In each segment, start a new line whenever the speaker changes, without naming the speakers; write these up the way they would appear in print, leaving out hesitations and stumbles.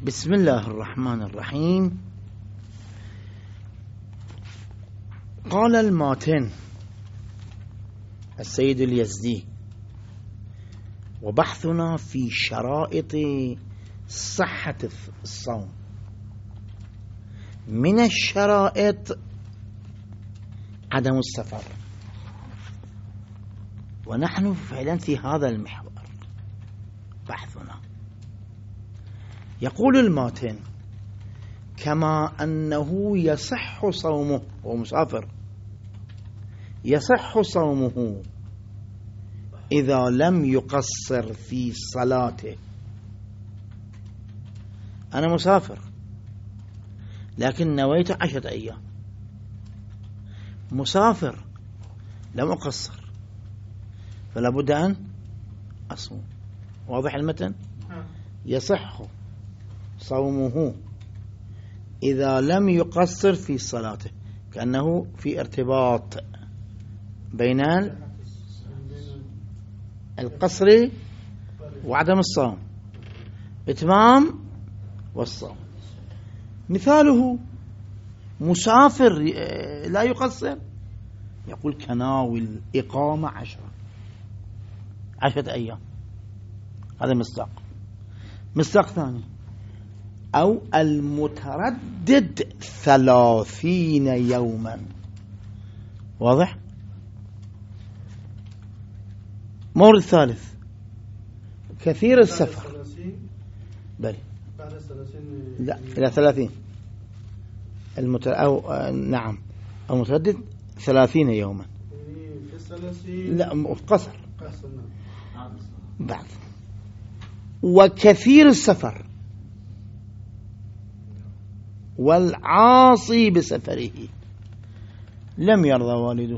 بسم الله الرحمن الرحيم. قال الماتن السيد اليزدي: وبحثنا في شرائط صحة الصوم، من الشرائط عدم السفر، ونحن فعلا في هذا المحور بحثنا. يقول الماتن: كما أنه يصح صومه، ومسافر يصح صومه إذا لم يقصر في صلاته. أنا مسافر لكن نويت 10 أيام، مسافر لم أقصر، فلا بد أن أصوم. واضح المتن؟ يصح صومه إذا لم يقصر في صلاته، كأنه في ارتباط بين القصر وعدم الصوم، إتمام والصوم. مثاله مسافر لا يقصر، يقول كناوي الإقامة 10 أيام، هذا مصداق ثاني. أو المتردد 30 يوما. واضح؟ مورد ثالث: كثير السفر. بل
بعد 30
لا، إلى 30. نعم، المتردد 30 يوما.
في 30
لا، قصر
نعم.
بعد. وكثير السفر والعاصي بسفره، لم يرضى والده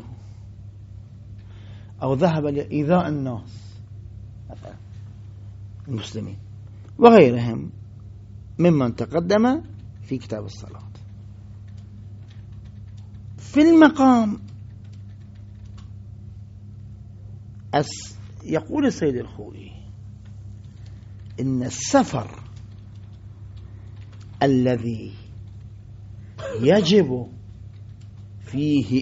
أو ذهب لإيذاء الناس مثلا المسلمين وغيرهم ممن تقدم في كتاب الصلاة. في المقام يقول السيد الخوئي إن السفر الذي يجب فيه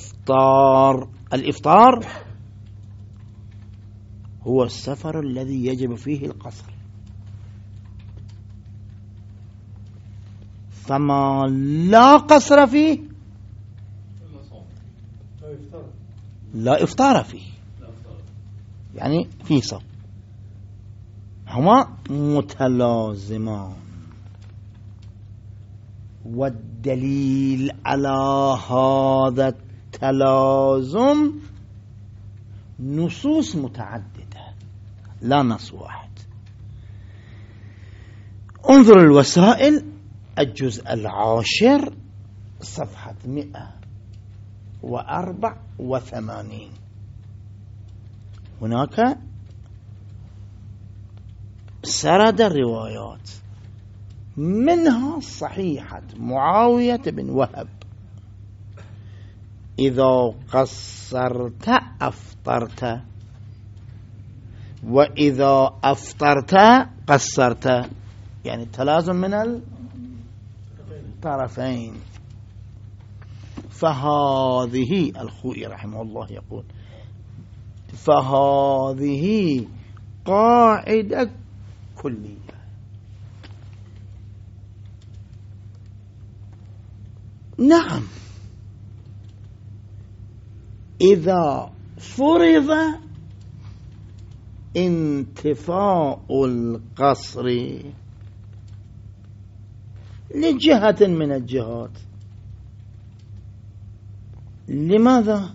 الإفطار هو السفر الذي يجب فيه القصر، فما لا قصر فيه لا إفطار فيه، يعني فيه صوم. هما متلازمان، والدليل على هذا التلازم نصوص متعددة لا نص واحد. انظر الوسائل، الجزء 10 صفحة 184. هناك سرد الروايات، منها صحيحة معاوية بن وهب: إذا قصرت أفطرت، وإذا أفطرت قصرت، يعني التلازم من الطرفين. فهذه الخوئي رحمه الله يقول: فهذه قاعدة كلية. نعم، إذا فرض انتفاء القصر لجهة من الجهات، لماذا؟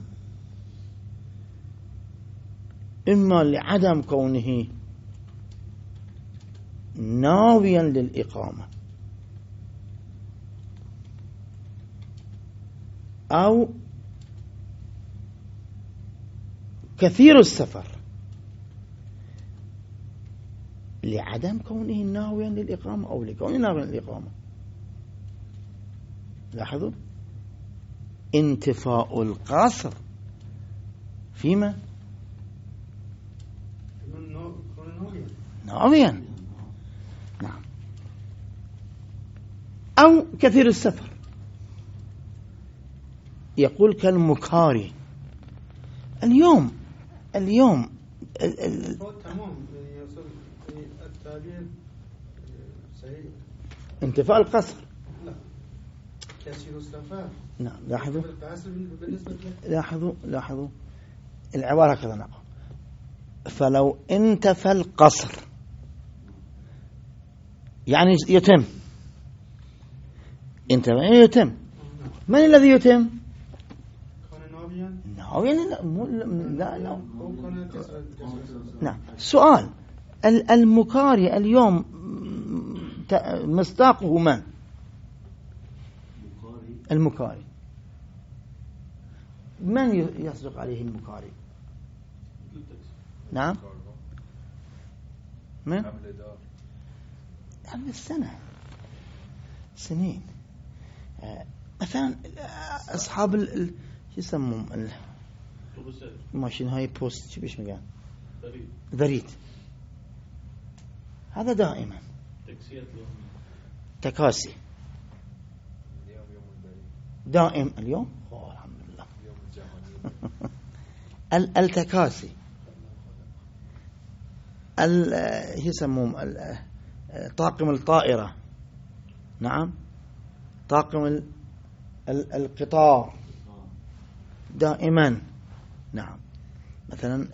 إما لعدم كونه ناويا للإقامة، أو كثير السفر لعدم كونه ناويا للإقامة، أو لكونه ناويا للإقامة. لاحظوا انتفاء القصر فيما ناويا. نعم. أو كثير السفر. يقول كالمكاري. اليوم
تمام يصل التعبير صحيح.
انتفاء القصر.
لا كثير السفر.
نعم لاحظوا
بالنسبة
لاحظوا العبارة كذا نقول فلو انتفى القصر يعني يتم. يتم. من الذي يتم؟ ناويا. لا. نعم. سؤال المكاري اليوم مصداقه من؟ المكاري من يصدق عليه المكاري؟ نعم من؟ قبل سنين مثلا أصحاب شو يسمون ماشين هاي بوست شو بيش مكان ذريت. هذا دائما تكاسي دائم اليوم الحمد لله التكاسي يسمون طاقم الطائرة. نعم طاقم القطار دائما. نعم مثلا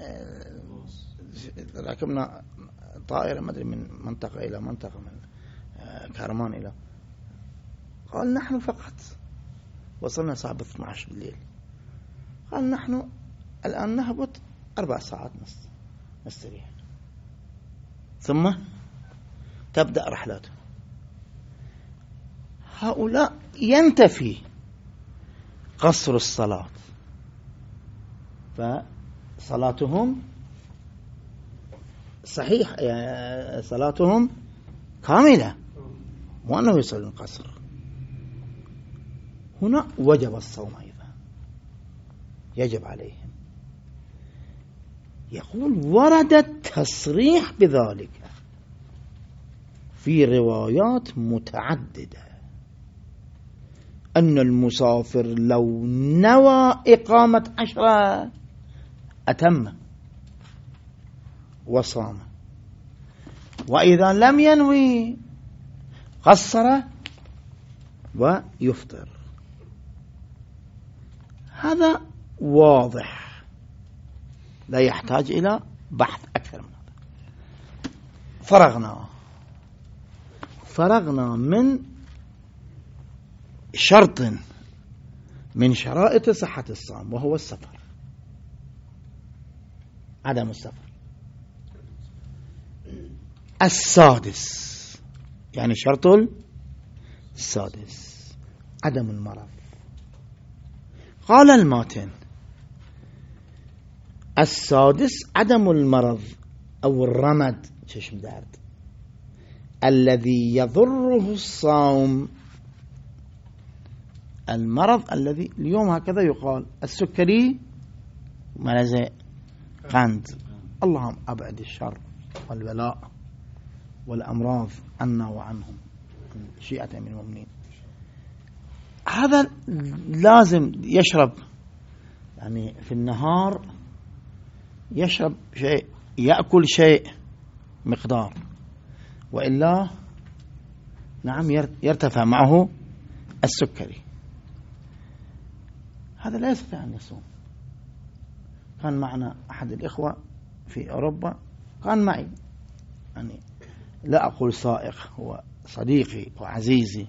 ركبنا طائرة ما أدري من منطقة إلى منطقة من كرمان إلى قال نحن فقط وصلنا الساعة 12 بالليل. قال نحن الآن نهبط 4 ساعات نستريح ثم تبدأ رحلاته. هؤلاء ينتفي قصر الصلاة فصلاتهم صحيح صلاتهم كاملة وأنه يصلون قصر. هنا وجب الصوم أيضا يجب عليهم. يقول ورد التصريح بذلك في روايات متعددة أن المسافر لو نوى إقامة 10 أتم وصام، وإذا لم ينوي قصر ويفطر. هذا واضح لا يحتاج إلى بحث أكثر من هذا. فرغنا من شرط من شرائط صحة الصوم وهو السفر، عدم السفر. السادس يعني شرط السادس عدم المرض. قال الماتن السادس عدم المرض أو الرمد چشم درد الذي يضره الصوم. المرض الذي اليوم هكذا يقال السكري مرض قند. اللهم أبعد الشر والبلاء والأمراض عنا وعنهم شيئة من المؤمنين. هذا لازم يشرب يعني في النهار يشرب شيء يأكل شيء مقدار، وإلا نعم يرتفع معه السكري. هذا لا يستطيع أن يصوم. كان معنا أحد الإخوة في أوروبا كان معي يعني لا أقول سائق، هو صديقي وعزيزي،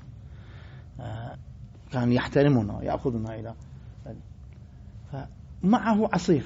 كان يحترمنا يأخذنا إلى فمعه عصير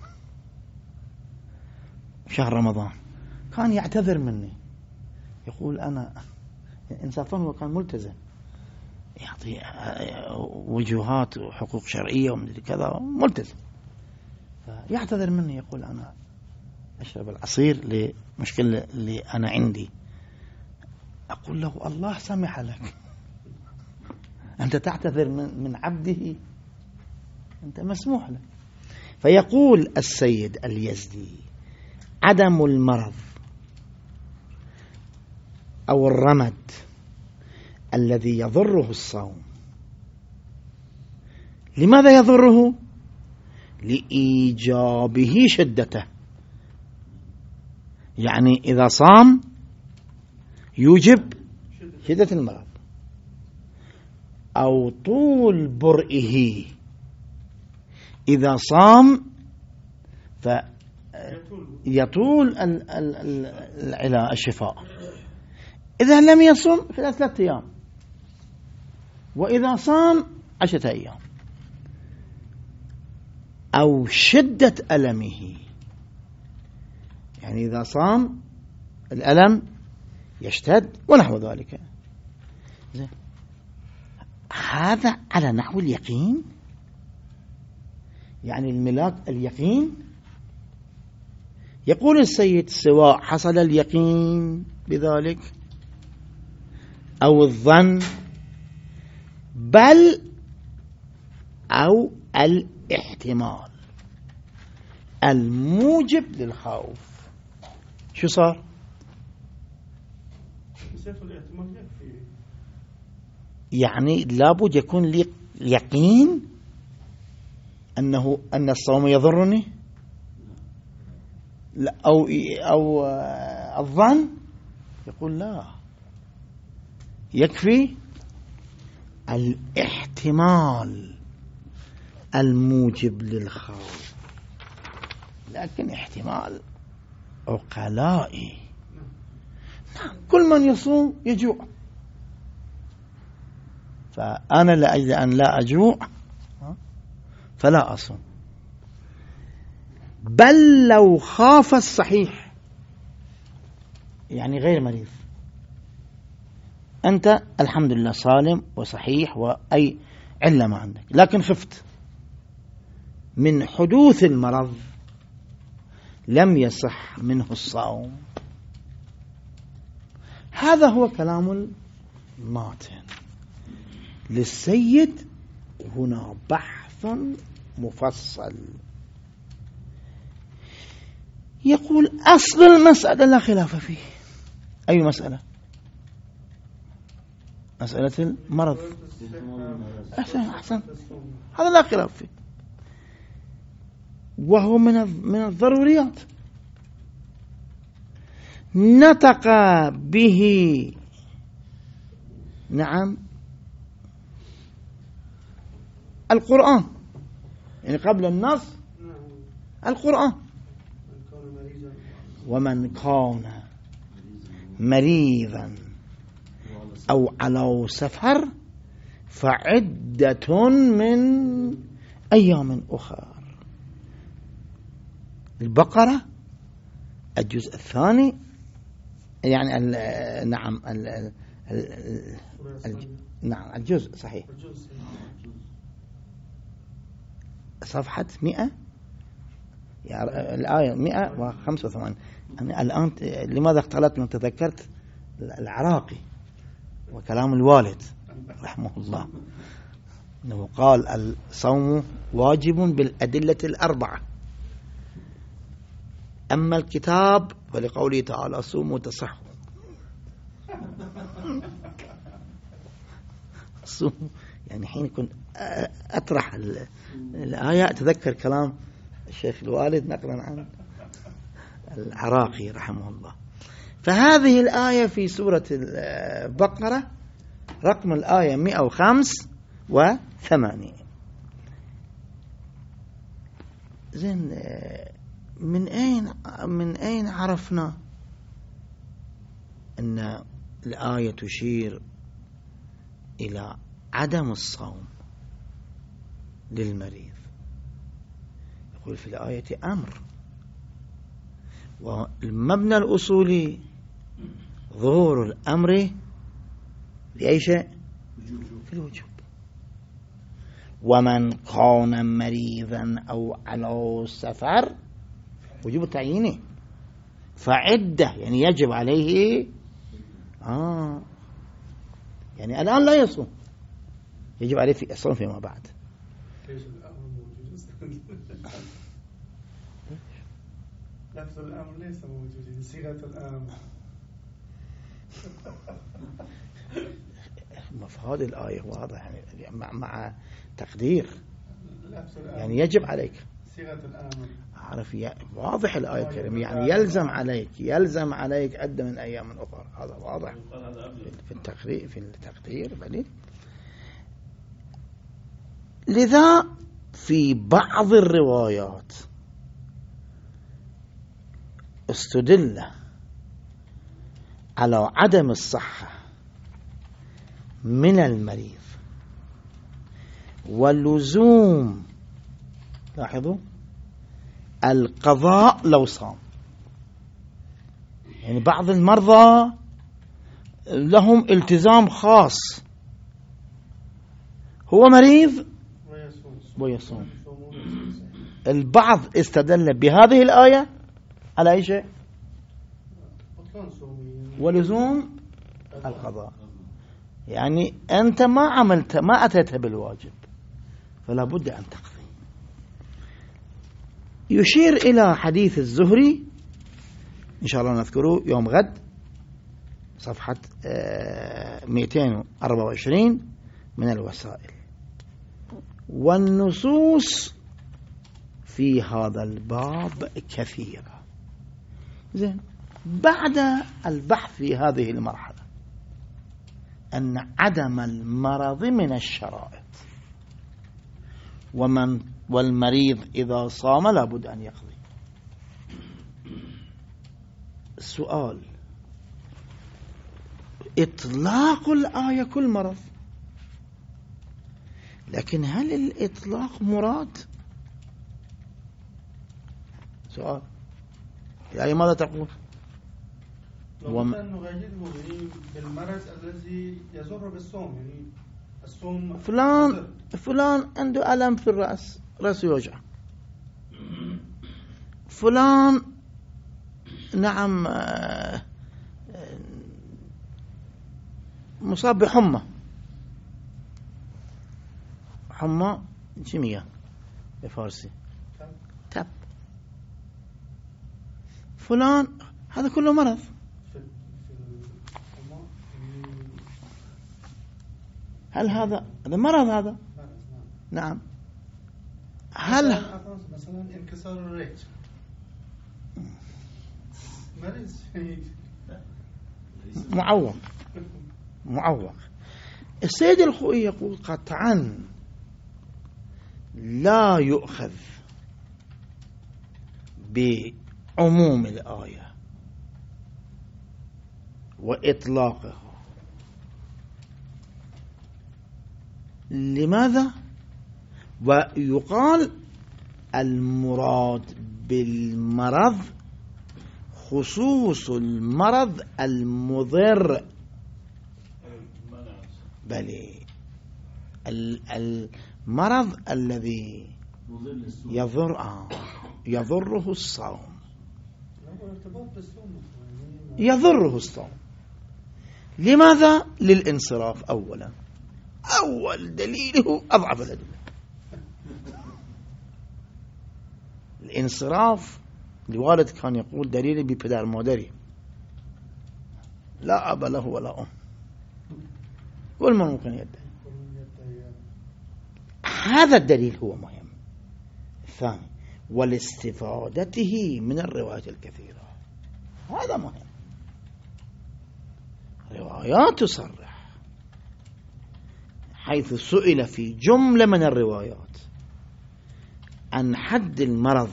شهر رمضان. كان يعتذر مني يقول أنا إنصافا هو كان ملتزم يعطي وجوهات وحقوق شرعية ومدري كذا ملتزم، فيعتذر مني يقول أنا أشرب العصير لمشكلة اللي أنا عندي. أقول له الله سمح لك، أنت تعتذر من عبده، أنت مسموح لك. فيقول السيد اليزدي عدم المرض أو الرمد الذي يضره الصوم. لماذا يضره؟ لإيجابه شدته، يعني إذا صام يوجب شدة المرض، أو طول برئه، إذا صام فيطول الشفاء. إذا لم يصم في 3 أيام، وإذا صام 10 أيام. أو شدة ألمه، يعني إذا صام الألم يشتد ونحو ذلك. هذا على نحو اليقين، يعني الملاك اليقين. يقول السيد: سواء حصل اليقين بذلك أو الظن، بل أو الاحتمال الموجب للخوف. شو صار؟ يعني لابد يكون لي يقين أن الصوم يضرني، أو الظن. يقول لا، يكفي الاحتمال الموجب للخوف. لكن احتمال عقلائي. نعم، كل من يصوم يجوع، فأنا لأجل أن لا أجوع فلا أصوم. بل لو خاف الصحيح، يعني غير مريض، أنت الحمد لله صالم وصحيح وأي علة ما عندك، لكن خفت من حدوث المرض، لم يصح منه الصوم. هذا هو كلام الماتن. للسيد هنا بحث مفصل. يقول: أصل المسألة لا خلاف فيه. أي مسألة؟ مسألة المرض. أحسن، هذا لا خلاف فيه، وهو من الضروريات. نطق به، نعم، القرآن، يعني قبل النص القرآن. ومن كان مريضا أو على سفر فعدة من أيام أخر. البقرة الجزء الثاني، يعني نعم نعم الجزء صحيح، صفحة 100، الآية 185. أنا الآن لماذا اختلطت من تذكرت العراقي وكلام الوالد رحمه الله، أنه قال: الصوم واجب بالأدلة الأربعة، أما الكتاب فلقوله تعالى: صوموا تصحوا. يعني حين كنت أطرح الآية أتذكر كلام الشيخ الوالد نقلا عن العراقي رحمه الله. فهذه الآية في سورة البقرة رقم الآية 185. زين، من أين عرفنا أن الآية تشير إلى عدم الصوم للمريض؟ يقول في الآية أمر، والمبنى الأصولي ظهور الأمر لأي شيء؟ في الوجوب. ومن كان مريضا أو على سفر، وجوب تعيينه، فعدة يعني يجب عليه يعني الآن لا يصوم، يجب عليه في الصوم فيما بعد.
لفظ الأمر ليس موجود، صيغة الأمر.
هذه الآية واضح يعني مع تقدير
لفظ الأمر
يعني يجب عليك
صيغة الأمر
عارف واضح الآية الكريمة يعني يلزم عليك عدة من أيام أخرى. هذا واضح في التقدير بل لذا في بعض الروايات استدل على عدم الصحة من المريض ولزوم لاحظوا القضاء لو صام. يعني بعض المرضى لهم التزام خاص، هو مريض ويصوم. البعض استدل بهذه الآية على أي شيء؟ ولزوم القضاء. يعني أنت ما أتيت بالواجب فلا بد أن تقضي. يشير إلى حديث الزهري إن شاء الله نذكره يوم غد صفحة 224 من الوسائل. والنصوص في هذا الباب كثيرة. زين، بعد البحث في هذه المرحلة أن عدم المرض من الشرائط، والمريض إذا صام لابد أن يقضي. السؤال: إطلاق الآية كل مرض، لكن هل الإطلاق مراد؟ سؤال. الآية ماذا تقول؟
نغيره بالمرض الذي يضر بالصوم، يعني الصوم
فلان عنده ألم في الرأس، رأسه يوجع. فلان نعم مصاب بحمى جمية بفارسي تب. فلان هذا كله مرض. هل هذا مرض؟ هذا نعم. هل
مثلا انكسار الرجل مرض
معوق. السيد الخوئي يقول قطعا لا يؤخذ بعموم الآية وإطلاقها. لماذا؟ ويقال المراد بالمرض خصوص المرض المضر، بل المرض الذي يضره الصوم، يضره الصوم. لماذا؟ للانصراف أولا. أول دليله أضعف الأدلة الانصراف. الوالد كان يقول دليلي بپدر مادري لا أب له ولا أم، والمن ممكن يدعي. هذا الدليل هو مهم. الثاني ولاستفادته من الروايات الكثيرة، هذا مهم. روايات تصرح، حيث سئل في جملة من الروايات عن حد المرض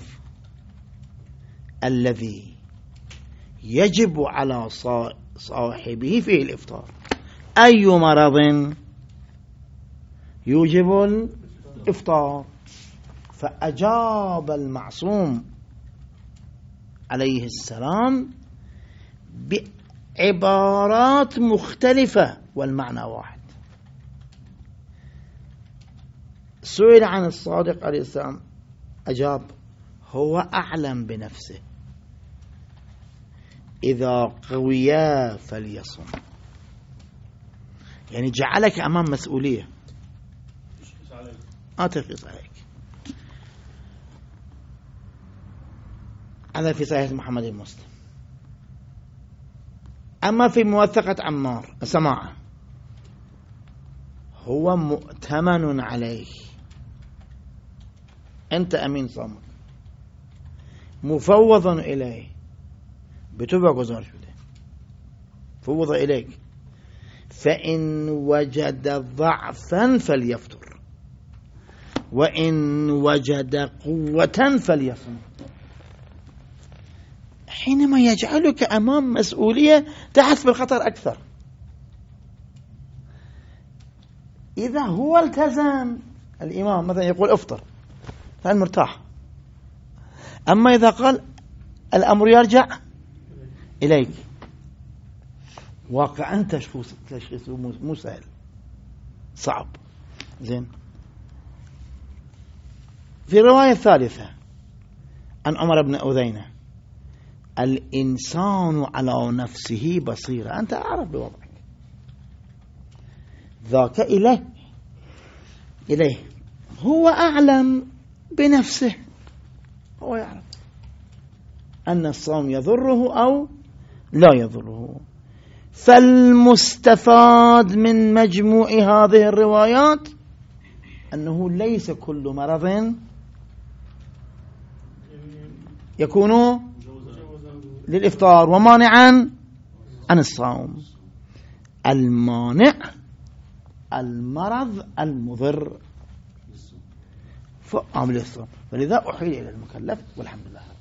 الذي يجب على صاحبه فيه الإفطار. أي مرض يوجب الإفطار؟ فأجاب المعصوم عليه السلام بعبارات مختلفة والمعنى واحد. سئل عن الصادق عليه السلام أجاب هو أعلم بنفسه، إذا قويا فليصم. يعني جعلك أمام مسؤولية، ترخيص عليك. هذا في صحيح محمد المسلم. أما في موثقة عمار سماعة هو مؤتمن عليه. أنت أمين صامت مفوض إليه بتبع گزارش بده فوض إليك فإن وجد ضعفا فليفطر وإن وجد قوة فليصم. حينما يجعلك أمام مسؤولية تحس بالخطر أكثر. إذا هو التزم الإمام مثلا يقول افطر فأنت مرتاح، أما إذا قال الأمر يرجع إليك واقعا تشخيصه مو سهل، صعب. زين. في الرواية الثالثة عن عمر بن أذينة: الإنسان على نفسه بصيرة، أنت أعرف بوضعك، ذاك إليه هو أعلم بنفسه، هو يعرف أن الصوم يضره أو لا يضره. فالمستفاد من مجموع هذه الروايات أنه ليس كل مرض يكون للإفطار ومانعا عن الصوم. المانع المرض المضر فعامل الصوم، فلذا أحيل إلى المكلف والحمد لله.